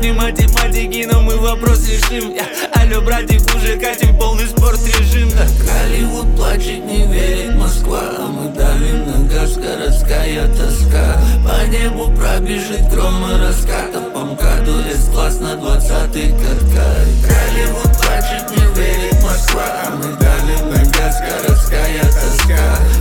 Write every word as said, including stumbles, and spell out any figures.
не математики, но мы вопрос решим. Я, алло, братик, уже катим полный спорт режим. Голливуд плачет, не верит Москва, а мы давим на газ, городская тоска. По небу пробежит грома раскатов, по МКАДу С-класс на двадцатый каткай. Голливуд плачет, не верит Москва, а мы давим на газ, городская тоска.